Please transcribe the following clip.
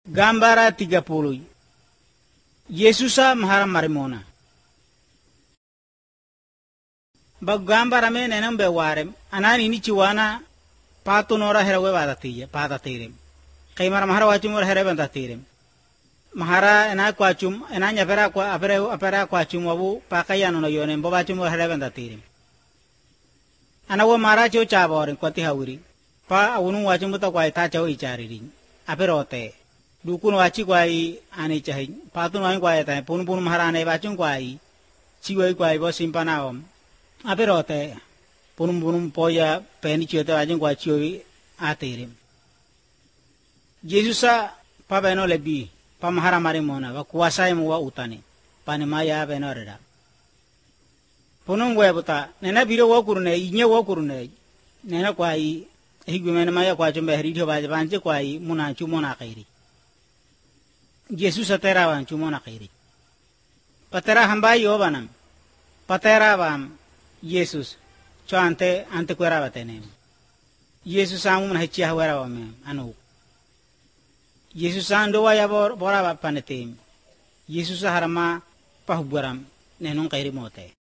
Gambara 30. Yesusa mahara marimona. Bag gambara me nenam be warem anani ni chiwana patu nora herawe badatiye padatirem. Kaimara mahara wachum or herawe bandatirem. Mahara ena kwachum ena nyapera kwa apera kwachum wabu pakayano no yonem bobachum or herawe bandatirem. Anawo mara cho chaborin kwati hawiri. Pa awunu wachum buta kwa ita chawo ichariri. Aperote. Dukun wachi kwai ane chahi patun wai kwai ta pun maharane wachun kwai chiwai kwai bo simpana om aperote pun poya peni chete wachun kwai chiwi atere Jesusa pa beno lebi pa mahara mari mona wa kuasa mu wa utane pane maya beno reda punung gwe buta nena biro wo kurune inye wo kurune nena kwai higumene maya kwa chumbe heri tho ba banche kwai muna chumona kairi Jesus aterawan cumona kairi. Patera hambai obanam. Patera bam Jesus. Co ante kuera batenem. Jesus amun hechia huera bam anu. Jesus ando waya bora panetem. Jesus harama pahuburam nenung kairi mote.